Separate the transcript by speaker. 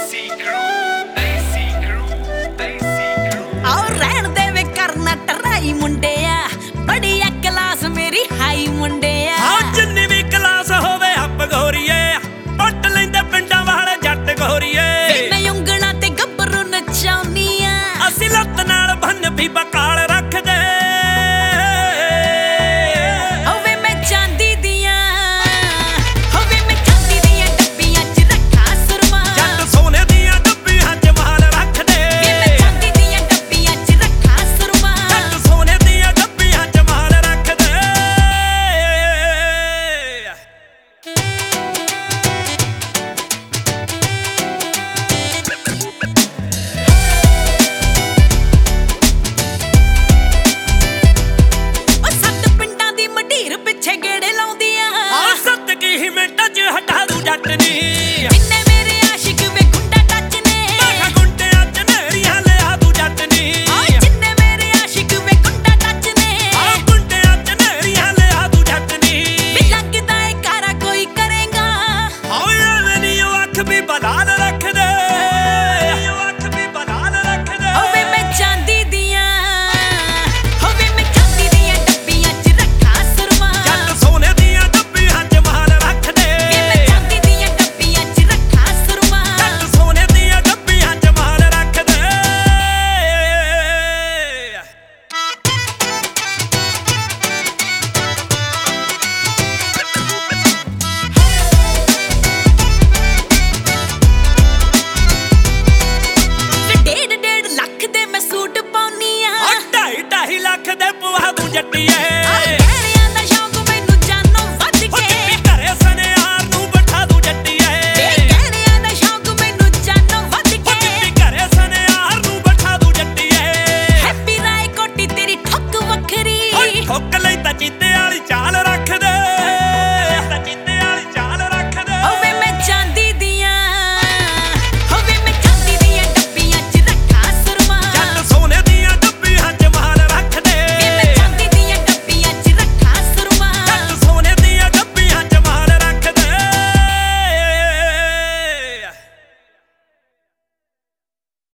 Speaker 1: आओ रहन दे वे करना टराई मुंडिया बड़ी क्लास मेरी हाई मुंडिया
Speaker 2: जिन्नी भी क्लास होवे अप गोरीए पट लेंदे पिंडां वाले जट गोरीए
Speaker 1: मैं उंगणा ते गब्बरू नचाउनिया
Speaker 2: ਅਸੀਂ ਲੱਤ ਨਾਲ ਬੰਨ ਵੀ ਬਕਾਲ ਰੱਖਦੇ
Speaker 1: ਹੋਵੇ ਮੈਂ ਚਾਂਦੀ ਦੀਆਂ ਹੋਵੇ ਮੈਂ ਚਾਂਦੀ ਦੀਆਂ ਡੱਬੀਆਂ 'ਚ ਰੱਖਾਂ ਸੁਰਮਾ
Speaker 2: ਜੱਟ ਸੋਨੇ ਦੀਆਂ ਡੱਬੀਆਂ 'ਚ ਮਾਲ ਰੱਖਦੇ
Speaker 1: ਮੈਂ ਚਾਂਦੀ ਦੀਆਂ ਡੱਬੀਆਂ 'ਚ ਰੱਖਾਂ ਸੁਰਮਾ
Speaker 2: ਜੱਟ ਸੋਨੇ ਦੀਆਂ ਡੱਬੀਆਂ 'ਚ ਮਾਲ ਰੱਖਦੇ
Speaker 1: ਪਿੱਛੇ ਗੇੜੇ ਲਾਉਂਦੀਆਂ
Speaker 2: ਆ ਸੱਤ ਕੀ ਮਿੰਟਾਂ 'ਚ ਹਟਾ ਦੂ ਜੱਟ ਨੀ
Speaker 1: ਜਿੰਨੇ ਮੇਰੇ ਆਸ਼ਿਕ ਵੇ ਗੁੰਡਾ ਟੱਚ ਨੇ
Speaker 2: ਮੈਂ ਗੁੰਡਿਆਂ 'ਚ ਨੇਰੀਆਂ ਲਿਆ ਦੂ ਜੱਟ ਨੀ
Speaker 1: ਜਿੰਨੇ ਮੇਰੇ ਆਸ਼ਿਕ ਵੇ ਗੁੰਡਾ ਟੱਚ ਨੇ
Speaker 2: ਆ ਗੁੰਡਿਆਂ 'ਚ ਨੇਰੀਆਂ ਲਿਆ ਦੂ ਜੱਟ ਨੀ
Speaker 1: ਵੀ ਲੱਗਦਾ ਏ ਕਾਰਾ ਕੋਈ ਕਰੇਗਾ
Speaker 2: ਓਏ ਐਵੇਂ ਨੀ ਉਹ ਅੱਖ ਵੀ ਬਲਾਲ ਰੱਖਦੇ ਉਹ ਅੱਖ ਵੀ ਬਲਾਲ ਰੱਖਦੇ
Speaker 1: ਹੋਵੇ ਮੈਂ ਚਾਂਦੀ ਦੀਆਂ ਹੋਵੇ ਮੈਂ ਚਾਂਦੀ ਦੀਆਂ ਡੱਬੀਆਂ 'ਚ ਰੱਖਾਂ ਸੁਰਮਾ
Speaker 2: ਜੱਟ ਸੋਨੇ ਦੀਆਂ ਡੱਬੀਆਂ 'ਚ ਮਾਲ ਰੱਖਦੇ
Speaker 1: ਮੈਂ ਚਾਂਦੀ ਦੀਆਂ ਡੱਬੀਆਂ 'ਚ ਰੱਖਾਂ ਸੁਰਮਾ
Speaker 2: ਜੱਟ ਸੋਨੇ ਦੀਆਂ ਡੱਬੀਆਂ 'ਚ ਮਾਲ ਰੱਖਦੇ
Speaker 1: ਡੇਢ ਲੱਖ ਦੇ ਮੈਂ ਸੂਟ ਪਾਉਣੀ ਆ
Speaker 2: 2.5 ਲੱਖ ਦੇ ਪਵਾ ਦੂ ਜੱਟੀਏ